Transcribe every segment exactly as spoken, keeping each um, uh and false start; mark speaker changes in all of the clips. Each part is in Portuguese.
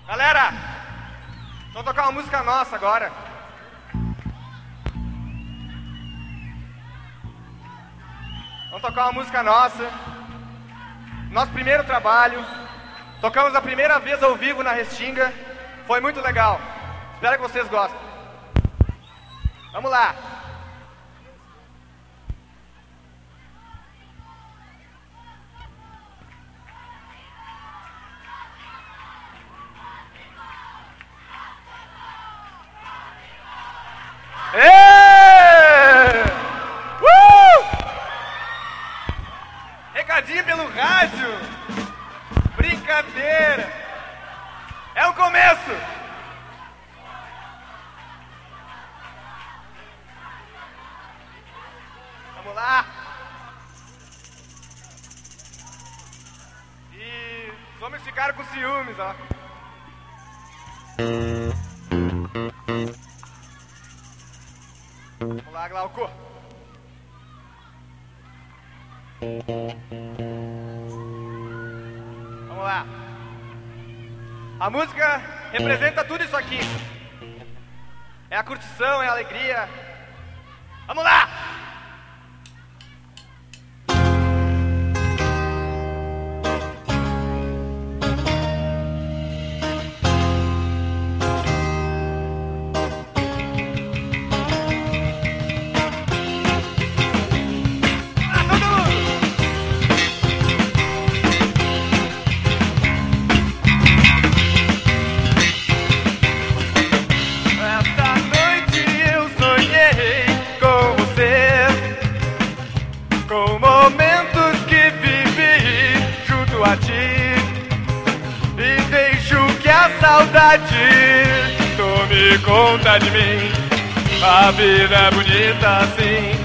Speaker 1: Galera, vamos tocar uma música nossa agora. Vamos tocar uma música nossa. Nosso primeiro trabalho. Tocamos a primeira vez ao vivo na Restinga. Foi muito legal. Espero que vocês gostem. Vamos lá. Êêêê! Uh! Recadinho pelo rádio. Brincadeira. É o começo. Vamos lá. E os homens ficaram com ciúmes, ó. Vamos lá, Glauco. Vamos lá. A música representa tudo isso aqui. É a curtição, é a alegria. Vamos lá! Saudade, tome conta de mim. A vida é bonita assim.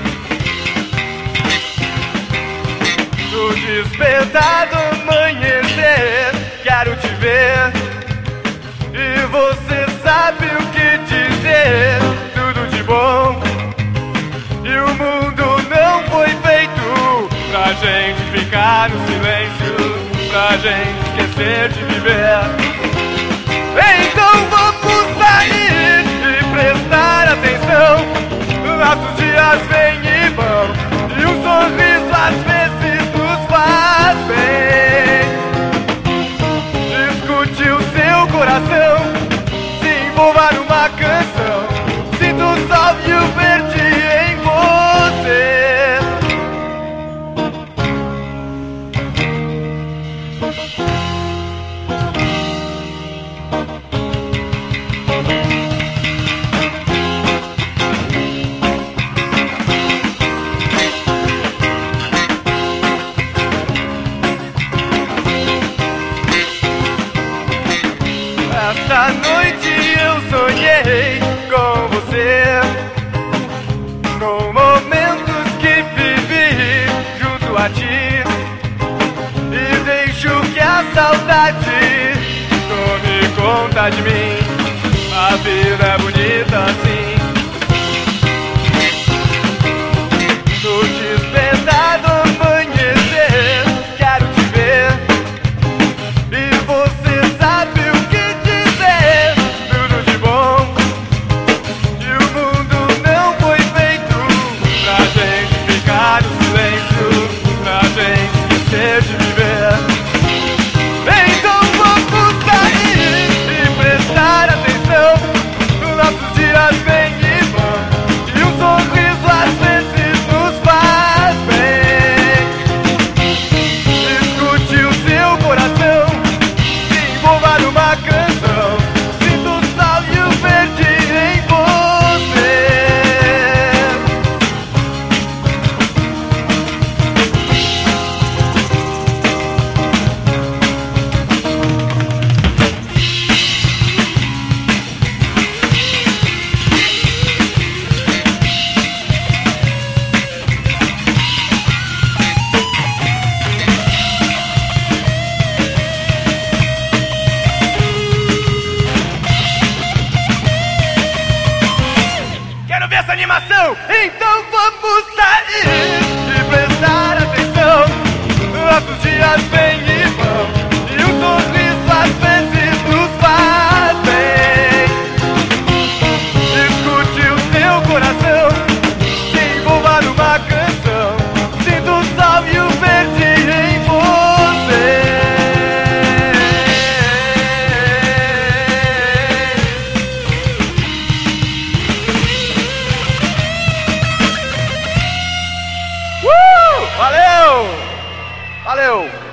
Speaker 1: No despertar do amanhecer, quero te ver. E você sabe o que dizer. Tudo de bom. E o mundo não foi feito pra gente ficar no silêncio, pra gente esquecer de viver. Então vamos sair e prestar atenção. Nossos dias vêm e vão, e um sorriso às vezes nos faz bem. Escute o seu coração, se envolva numa canção. Sinta o sol e o verde em você. Esta noite eu sonhei com você, com momentos que vivi junto a ti. E deixo que a saudade tome conta de mim. A vida é bonita assim. No despertar do amanhecer, quero te ver. E você sabe o que dizer. Tudo de bom. E o mundo não foi feito pra gente ficar no silêncio, pra gente esquecer de viver. Então vamos sair e prestar atenção. Nossos dias vêm e vão, e um sorriso às vezes nos faz bem. Escute o seu coração, se envolva numa canção. Sinta o sol e o verde em você. Quero ver essa animação! Então vamos sair e prestar atenção. Nossos dias vêm e vão, e um sorriso às vezes nos faz Valeu!